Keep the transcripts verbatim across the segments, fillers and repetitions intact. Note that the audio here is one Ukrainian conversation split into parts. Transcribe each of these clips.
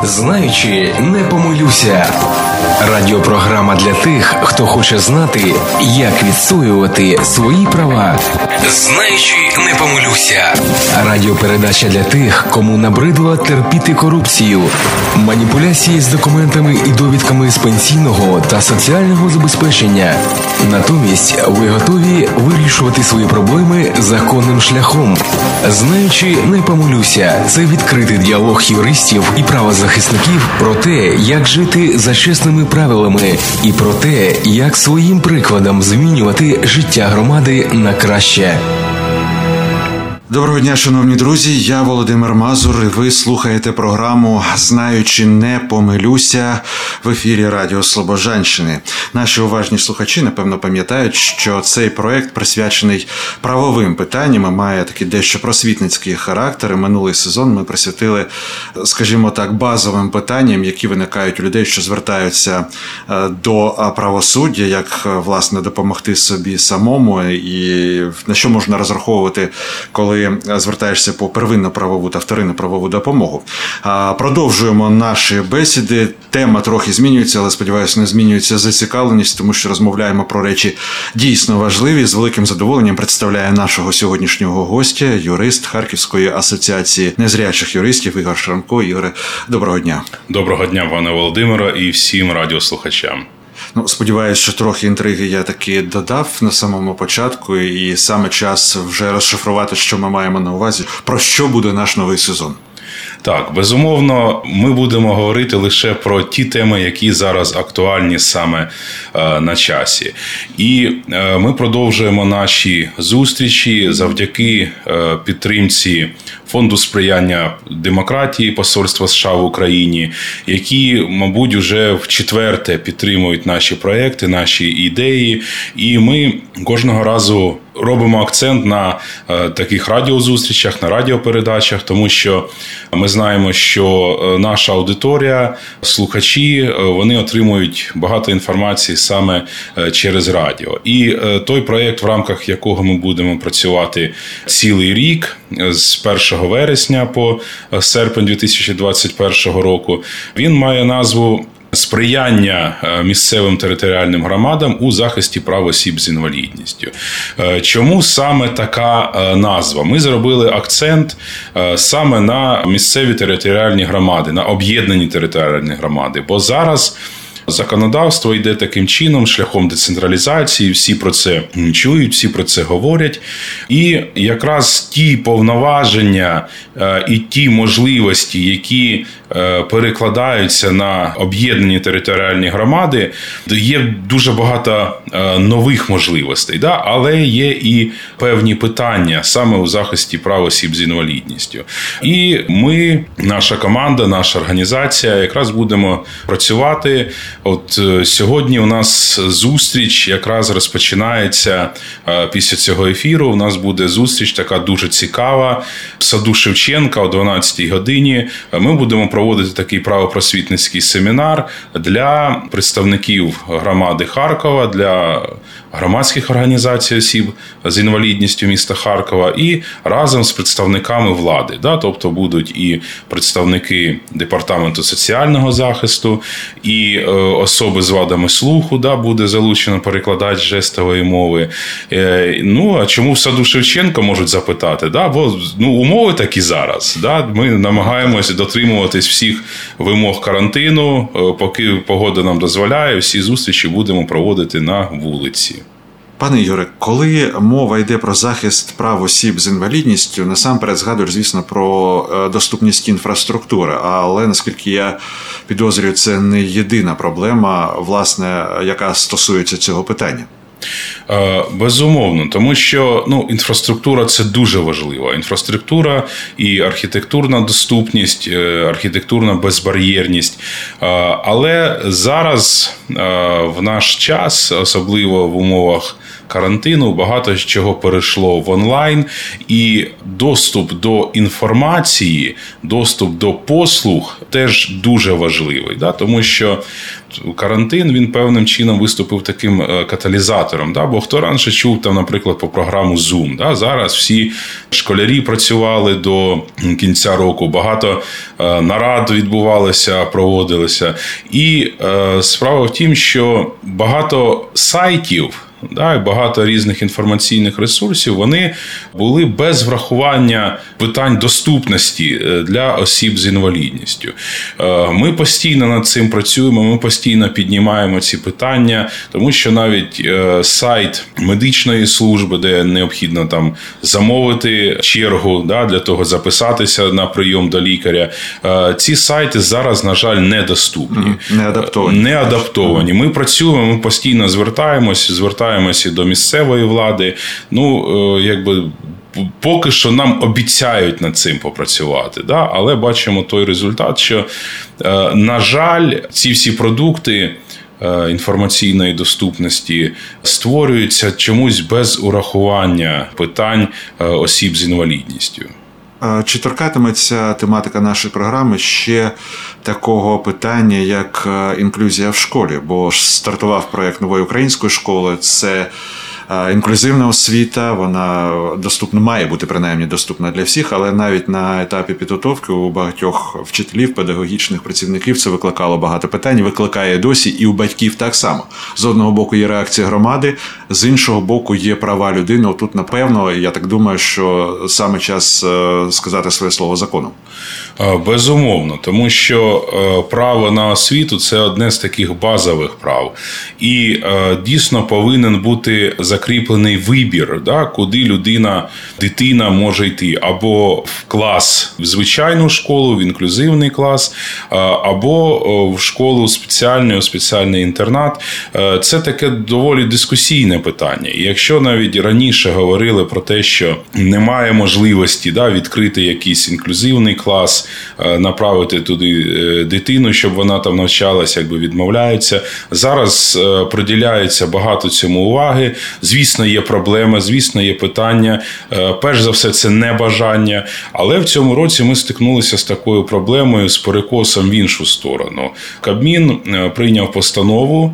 Знаючи, не помилюся. Радіопрограма для тих, хто хоче знати, як відстоювати свої права. Знаючи, не помилюся. Радіопередача для тих, кому набридло терпіти корупцію, маніпуляції з документами і довідками з пенсійного та соціального забезпечення. Натомість ви готові вирішувати свої проблеми законним шляхом. Знаючи, не помилюся. Це відкритий діалог юристів і правозахисників про те, як жити за чесними правилами і про те, як своїм прикладом змінювати життя громади на краще. Доброго дня, шановні друзі, я Володимир Мазур, і ви слухаєте програму «Знаючи, не помилюся» в ефірі Радіо Слобожанщини. Наші уважні слухачі, напевно, пам'ятають, що цей проект присвячений правовим питанням і має такий дещо просвітницький характер. Минулий сезон ми присвятили, скажімо так, базовим питанням, які виникають у людей, що звертаються до правосуддя, як, власне, допомогти собі самому і на що можна розраховувати, коли звертаєшся по первинну правову та вторинну правову допомогу. Продовжуємо наші бесіди. Тема трохи змінюється, але, сподіваюся, не змінюється зацікавленість, тому що розмовляємо про речі дійсно важливі. З великим задоволенням представляє нашого сьогоднішнього гостя, юрист Харківської асоціації незрячих юристів Ігор Шрамко. Ігоре, доброго дня. Доброго дня, пане Володимире, і всім радіослухачам. Ну, сподіваюся, що трохи інтриги я таки додав на самому початку, і саме час вже розшифрувати, що ми маємо на увазі, про що буде наш новий сезон. Так, безумовно, ми будемо говорити лише про ті теми, які зараз актуальні саме е, на часі. І е, ми продовжуємо наші зустрічі завдяки е, підтримці Фонду сприяння демократії Посольства США в Україні, які, мабуть, вже вчетверте підтримують наші проекти, наші ідеї. І ми кожного разу робимо акцент на е, таких радіозустрічах, на радіопередачах, тому що ми знаємо, що наша аудиторія, слухачі, вони отримують багато інформації саме через радіо. І е, той проєкт, в рамках якого ми будемо працювати цілий рік, з першого вересня по серпень дві тисячі двадцять першого року, він має назву «Сприяння місцевим територіальним громадам у захисті прав осіб з інвалідністю». Чому саме така назва? Ми зробили акцент саме на місцеві територіальні громади, на об'єднані територіальні громади, бо зараз законодавство йде таким чином, шляхом децентралізації, всі про це чують, всі про це говорять. І якраз ті повноваження і ті можливості, які перекладаються на об'єднані територіальні громади, є дуже багато нових можливостей, да? Але є і певні питання саме у захисті прав осіб з інвалідністю. І ми, наша команда, наша організація якраз будемо працювати. От сьогодні у нас зустріч якраз розпочинається після цього ефіру. У нас буде зустріч така дуже цікава в саду Шевченка о дванадцятій годині. Ми будемо проводити такий правопросвітницький семінар для представників громади Харкова, для громадських організацій осіб з інвалідністю міста Харкова і разом з представниками влади. Да? Тобто будуть і представники Департаменту соціального захисту, і особи з вадами слуху, да, буде залучено перекладач жестової мови. Ну, а чому в саду Шевченка, можуть запитати? Да? Бо ну, умови такі зараз. Да? Ми намагаємося дотримуватись всіх вимог карантину, поки погода нам дозволяє, всі зустрічі будемо проводити на вулиці. Пане Юре, коли мова йде про захист прав осіб з інвалідністю, насамперед згадуєш, звісно, про доступність інфраструктури, але, наскільки я підозрюю, це не єдина проблема, власне, яка стосується цього питання. Безумовно, тому що ну, інфраструктура – це дуже важливо. Інфраструктура і архітектурна доступність, архітектурна безбар'єрність. Але зараз в наш час, особливо в умовах карантину багато чого перейшло в онлайн, і доступ до інформації, доступ до послуг теж дуже важливий, да? Тому що карантин, він певним чином виступив таким каталізатором, да? Бо хто раніше чув, там, наприклад, по програму Zoom, да? Зараз всі школярі працювали до кінця року, багато нарад відбувалося, проводилися. І е, справа в тім, що багато сайтів, да, багато різних інформаційних ресурсів, вони були без врахування питань доступності для осіб з інвалідністю. Ми постійно над цим працюємо, ми постійно піднімаємо ці питання, тому що навіть сайт медичної служби, де необхідно там замовити чергу, да, для того записатися на прийом до лікаря, ці сайти зараз, на жаль, недоступні. Не адаптовані. Не адаптовані. Ми працюємо, ми постійно звертаємось, звертаємося до місцевої влади. Ну, якби поки що нам обіцяють над цим попрацювати, да? Але бачимо той результат, що, на жаль, ці всі продукти інформаційної доступності створюються чомусь без урахування питань осіб з інвалідністю. Чи торкатиметься тематика нашої програми ще такого питання, як інклюзія в школі? Бо ж стартував проєкт нової української школи, це інклюзивна освіта, вона доступна, має бути принаймні доступна для всіх, але навіть на етапі підготовки у багатьох вчителів, педагогічних працівників це викликало багато питань, викликає досі і у батьків так само. З одного боку є реакція громади, з іншого боку є права людини. Отут, напевно, я так думаю, що саме час сказати своє слово законом. Безумовно, тому що право на освіту – це одне з таких базових прав. І дійсно повинен бути закріплений вибір, да, куди людина, дитина може йти. Або в клас, в звичайну школу, в інклюзивний клас, або в школу спеціальну, спеціальний інтернат. Це таке доволі дискусійне питання. І якщо навіть раніше говорили про те, що немає можливості, да, відкрити якийсь інклюзивний клас, направити туди дитину, щоб вона там навчалася, якби відмовляються. Зараз приділяється багато цьому уваги. Звісно, є проблеми, звісно, є питання. Перш за все, це небажання. Але в цьому році ми стикнулися з такою проблемою, з перекосом в іншу сторону. Кабмін прийняв постанову,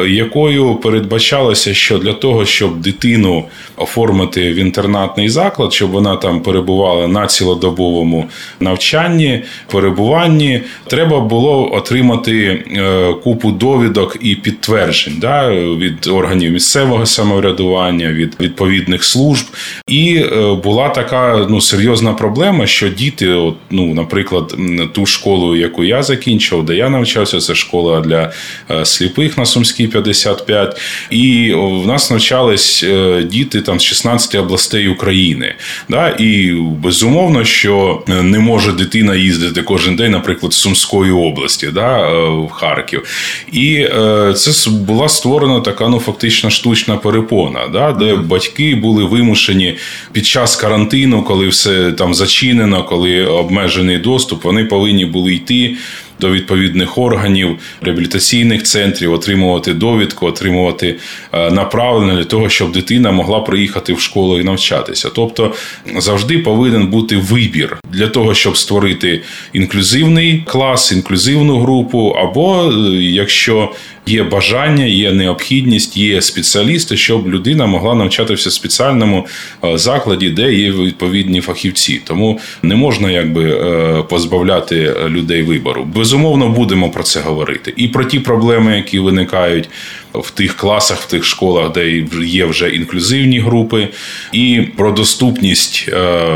якою передбачалося, що для того, щоб дитину оформити в інтернатний заклад, щоб вона там перебувала на цілодобовому навчанні, перебуванні, треба було отримати купу довідок і підтверджень, да, від органів місцевого самоврядування, від відповідних служб. І була така, ну, серйозна проблема, що діти, от, ну, наприклад, ту школу, яку я закінчив, де я навчався, це школа для сліпих на Сумській п'ятдесят п'ять, і в нас навчались діти там з шістнадцяти областей України. Да? І безумовно, що не може дитина їздити кожен день, наприклад, з Сумської області, да, в Харків. І це була створена така, ну, фактично штучна перепона, да, де батьки були вимушені під час карантину, коли все там зачинено, коли обмежений доступ, вони повинні були йти до відповідних органів, реабілітаційних центрів, отримувати довідку, отримувати направлення для того, щоб дитина могла приїхати в школу і навчатися. Тобто завжди повинен бути вибір для того, щоб створити інклюзивний клас, інклюзивну групу, або якщо є бажання, є необхідність, є спеціалісти, щоб людина могла навчатися в спеціальному закладі, де є відповідні фахівці. Тому не можна, якби, позбавляти людей вибору. Безумовно, будемо про це говорити. І про ті проблеми, які виникають в тих класах, в тих школах, де є вже інклюзивні групи, і про доступність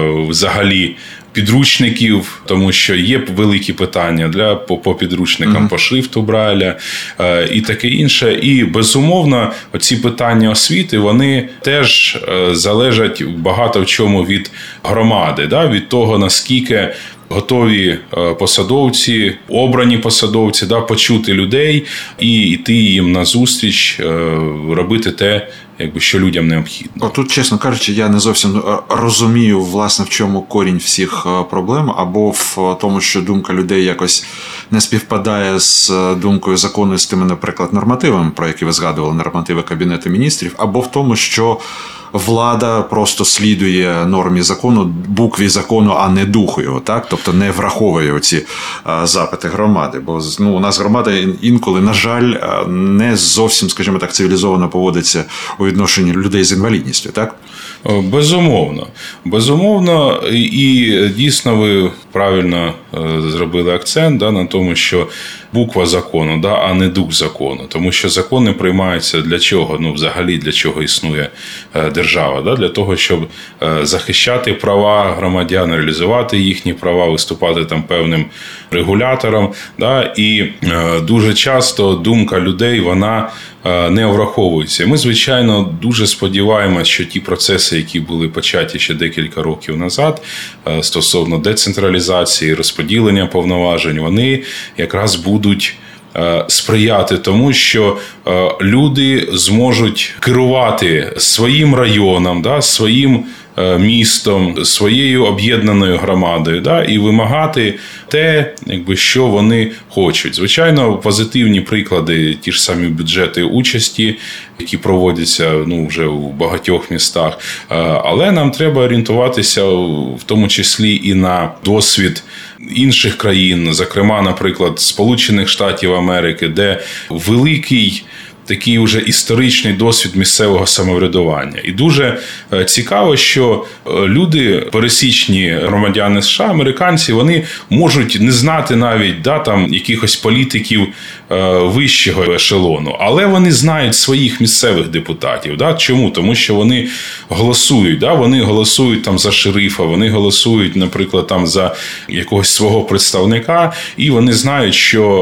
взагалі підручників, тому що є великі питання для, по, по підручникам, mm-hmm. по шрифту Брайля е, і таке інше. І, безумовно, оці питання освіти, вони теж е, залежать багато в чому від громади, да? Від того, наскільки готові посадовці, обрані посадовці, да, почути людей і йти їм назустріч, робити те, якби, що людям необхідно. Тут, чесно кажучи, я не зовсім розумію, власне, в чому корінь всіх проблем, або в тому, що думка людей якось не співпадає з думкою закону, з тими, наприклад, нормативами, про які ви згадували, нормативи Кабінету Міністрів, або в тому, що влада просто слідує нормі закону, букві закону, а не духу його, так? Тобто не враховує оці запити громади. Бо ну, у нас громада інколи, на жаль, не зовсім, скажімо так, цивілізовано поводиться у відношенні людей з інвалідністю, так? Безумовно. Безумовно, і дійсно ви правильно зробили акцент, да, на тому, що буква закону, да, а не дух закону. Тому що закони приймаються для чого? Ну, взагалі, для чого існує держава? Да? Для того, щоб захищати права громадян, реалізувати їхні права, виступати там певним регулятором. Да? І дуже часто думка людей, вона не враховується. Ми, звичайно, дуже сподіваємося, що ті процеси, які були початі ще декілька років назад, стосовно децентралізації, розподілення повноважень, вони якраз будуть сприяти тому, що люди зможуть керувати своїм районом, да, своїм містом, своєю об'єднаною громадою, да, і вимагати те, якби, що вони хочуть. Звичайно, позитивні приклади, ті ж самі бюджети участі, які проводяться ну, вже в багатьох містах. Але нам треба орієнтуватися в тому числі і на досвід інших країн, зокрема, наприклад, Сполучених Штатів Америки, де великий такий уже історичний досвід місцевого самоврядування. І дуже цікаво, що люди, пересічні громадяни США, американці, вони можуть не знати навіть да, там, якихось політиків вищого ешелону, але вони знають своїх місцевих депутатів. Да? Чому? Тому що вони голосують. Да? Вони голосують там за шерифа, вони голосують, наприклад, там за якогось свого представника, і вони знають,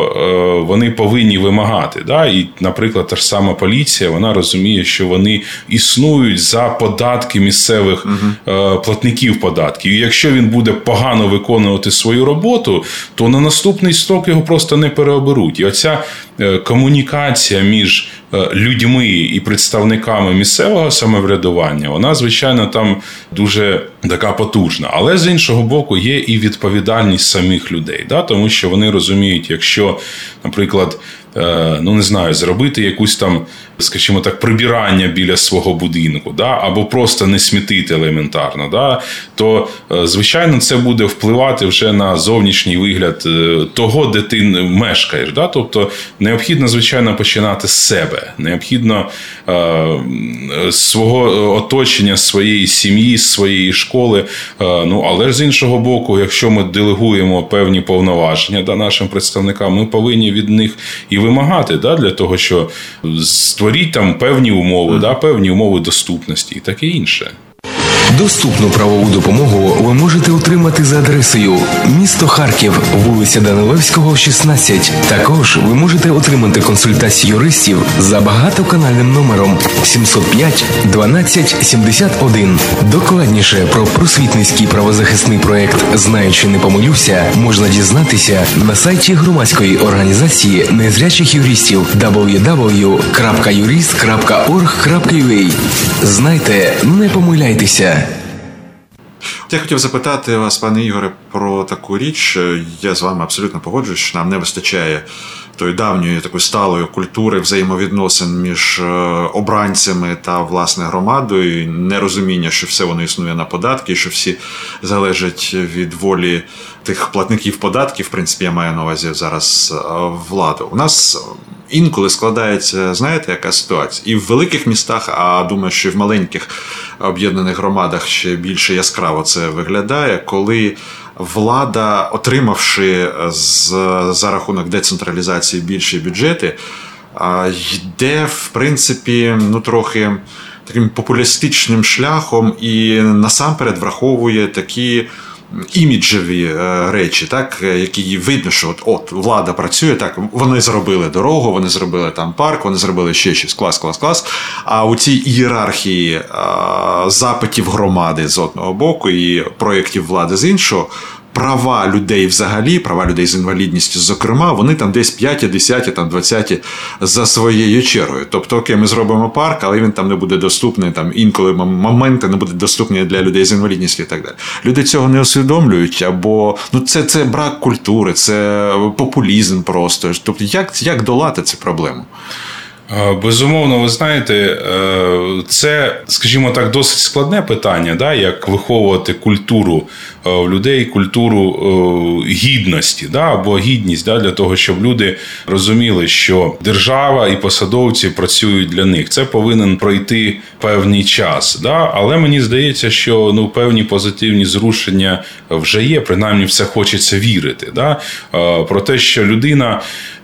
що вони повинні вимагати. Да? І, наприклад, та ж сама поліція, вона розуміє, що вони існують за податки місцевих угу. платників податків. І якщо він буде погано виконувати свою роботу, то на наступний строк його просто не переоберуть. І оця комунікація між людьми і представниками місцевого самоврядування, вона, звичайно, там дуже така потужна. Але, з іншого боку, є і відповідальність самих людей. Да? Тому що вони розуміють, якщо, наприклад, ну, не знаю, зробити якусь там, скажімо так, прибирання біля свого будинку, да? Або просто не смітити елементарно, да? То, звичайно, це буде впливати вже на зовнішній вигляд того, де ти мешкаєш. Да? Тобто, необхідно, звичайно, починати з себе. Необхідно е, з свого оточення, з своєї сім'ї, з своєї школи. Е, ну, але ж з іншого боку, якщо ми делегуємо певні повноваження да, нашим представникам, ми повинні від них і вимагати, да, для того, що створіть там певні умови, да, певні умови доступності і таке інше. Доступну правову допомогу ви можете отримати за адресою місто Харків, вулиця Данилевського, шістнадцять. Також ви можете отримати консультацію юристів за багатоканальним номером сімсот п'ять дванадцять сімдесят один. Докладніше про просвітницький правозахисний проект «Знаючи, не помилюся» можна дізнатися на сайті громадської організації незрячих юристів дабл ю дабл ю крапка юрист крапка орг крапка ю а. Знайте, не помиляйтеся. Я хотів запитати вас, пане Ігоре, про таку річ. Я з вами абсолютно погоджуюсь, що нам не вистачає тої давньої такої сталої культури взаємовідносин між обранцями та, власне, громадою, нерозуміння, що все воно існує на податки, що всі залежать від волі тих платників податків, в принципі, я маю на увазі зараз владу. У нас інколи складається, знаєте, яка ситуація? І в великих містах, а думаю, що і в маленьких об'єднаних громадах ще більше яскраво це виглядає, коли влада, отримавши з, за рахунок децентралізації більші бюджети, йде, в принципі, ну, трохи таким популістичним шляхом і насамперед враховує такі іміджеві речі, так, які видно, що от, от влада працює, так, вони зробили дорогу, вони зробили там парк, вони зробили ще щось, клас, клас, клас. А у цій ієрархії а, запитів громади з одного боку і проєктів влади з іншого, права людей взагалі, права людей з інвалідністю, зокрема, вони там десь п'яті, десяті, там двадцяті за своєю чергою. Тобто, окей, ми зробимо парк, але він там не буде доступний, там інколи моменти не будуть доступні для людей з інвалідністю і так далі. Люди цього не усвідомлюють, або ну, це, це брак культури, це популізм просто. Тобто, як, як долати цю проблему? Безумовно, ви знаєте, це, скажімо так, досить складне питання, да, як виховувати культуру в людей, культуру гідності, да, або гідність, да, для того, щоб люди розуміли, що держава і посадовці працюють для них. Це повинен пройти певний час. Да, але мені здається, що ну, певні позитивні зрушення вже є, принаймні в це хочеться вірити. Да, про те, що людина,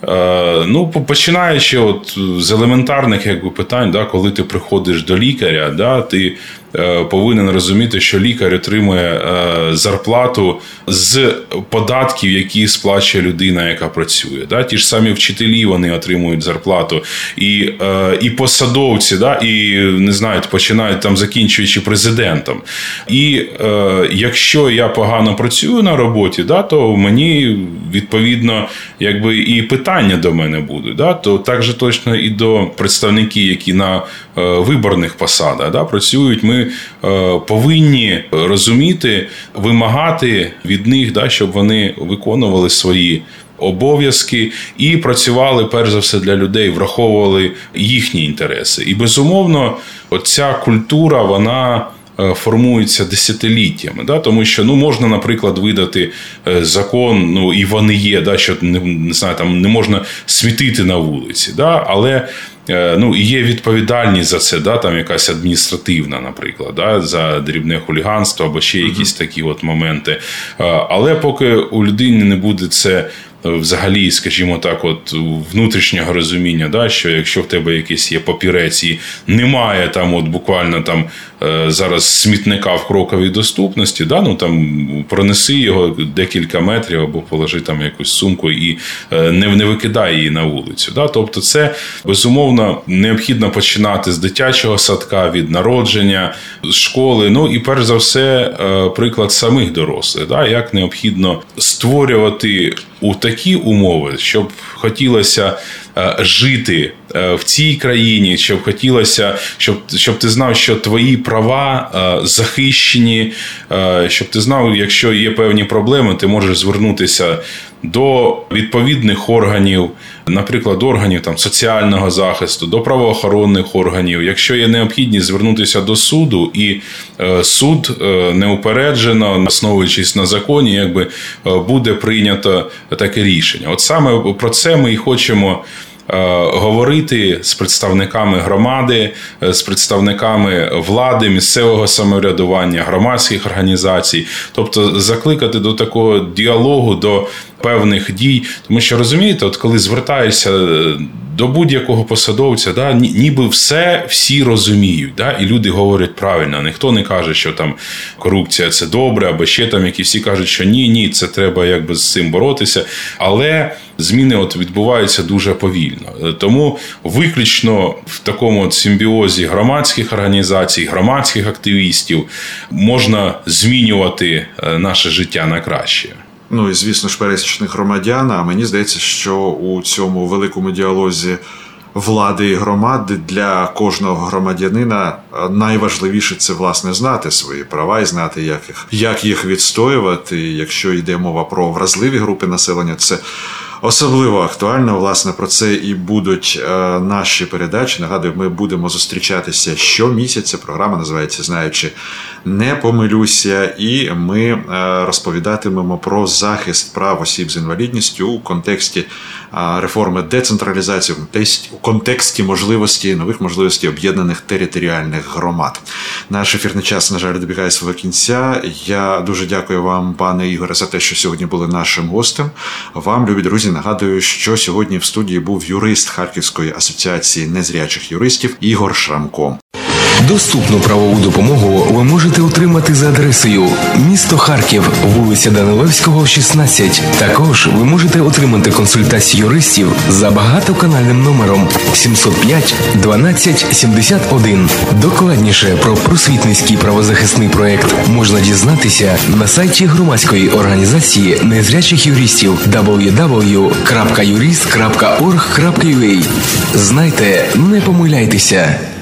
ну, починаючи от з елементарних якби, питань, да, коли ти приходиш до лікаря, да, ти е, повинен розуміти, що лікар отримує е, зарплату з податків, які сплачує людина, яка працює. Да. Ті ж самі вчителі, вони отримують зарплату. І, е, і посадовці, да, і, не знаю, починають там, закінчуючи президентом. І е, якщо я погано працюю на роботі, да, то мені, відповідно, якби і питання до мене будуть. Да, то так же точно і до представників, які на е, виборних посадах да, працюють, ми е, повинні розуміти, вимагати від них, да, щоб вони виконували свої обов'язки і працювали, перш за все, для людей, враховували їхні інтереси. І, безумовно, оця культура, вона формуються десятиліттями, да? Тому що ну, можна, наприклад, видати закон, ну, і вони є, да, що не, не знаю, там, не можна смітити на вулиці, да? Але ну, і є відповідальність за це, да? Там якась адміністративна, наприклад, да? За дрібне хуліганство або ще якісь такі от моменти. Але поки у людини не буде це взагалі, скажімо так, от внутрішнього розуміння, да, що якщо в тебе якийсь є папірець і немає там от буквально там зараз смітника в кроковій доступності, да, ну там пронеси його декілька метрів або положи там якусь сумку і не, не викидай її на вулицю. Да. Тобто це, безумовно, необхідно починати з дитячого садка, від народження, з школи, ну і перш за все приклад самих дорослих, да, як необхідно створювати у такі умови, щоб хотілося жити в цій країні, щоб хотілося, щоб, щоб ти знав, що твої права захищені, щоб ти знав, якщо є певні проблеми, ти можеш звернутися до відповідних органів, наприклад, органів там, соціального захисту, до правоохоронних органів. Якщо є необхідність звернутися до суду, і е, суд е, неупереджено, основуючись на законі, якби, е, буде прийнято таке рішення. От саме про це ми і хочемо говорити з представниками громади, з представниками влади, місцевого самоврядування, громадських організацій. Тобто закликати до такого діалогу, до певних дій. Тому що, розумієте, от коли звертаєшся до будь-якого посадовця, да, ніби все всі розуміють, да, і люди говорять правильно. Ніхто не каже, що там корупція – це добре, або ще там, які всі кажуть, що ні, ні, це треба якби з цим боротися. Але зміни от відбуваються дуже повільно. Тому виключно в такому от симбіозі громадських організацій, громадських активістів можна змінювати наше життя на краще. Ну і, звісно ж, пересічних громадян, а мені здається, що у цьому великому діалозі влади і громади для кожного громадянина найважливіше – це, власне, знати свої права і знати, як їх, як їх відстоювати. Якщо йде мова про вразливі групи населення, це особливо актуально. Власне, про це і будуть е, наші передачі. Нагадую, ми будемо зустрічатися щомісяця. Програма називається «Знаючи не помилюся». І ми е, розповідатимемо про захист прав осіб з інвалідністю у контексті е, реформи децентралізації, у контексті, у контексті можливості, нових можливостей об'єднаних територіальних громад. Наш ефірний час, на жаль, добігає свого кінця. Я дуже дякую вам, пане Ігоре, за те, що сьогодні були нашим гостем. Вам, любі друзі, нагадую, що сьогодні в студії був юрист Харківської асоціації незрячих юристів Ігор Шрамко. Доступну правову допомогу ви можете отримати за адресою місто Харків, вулиця Данилевського, шістнадцять. Також ви можете отримати консультацію юристів за багатоканальним номером сімсот п'ять дванадцять сімдесят один. Докладніше про просвітницький правозахисний проект можна дізнатися на сайті громадської організації незрячих юристів дабл ю дабл ю крапка юрист крапка орг крапка ю а. Знайте, не помиляйтеся.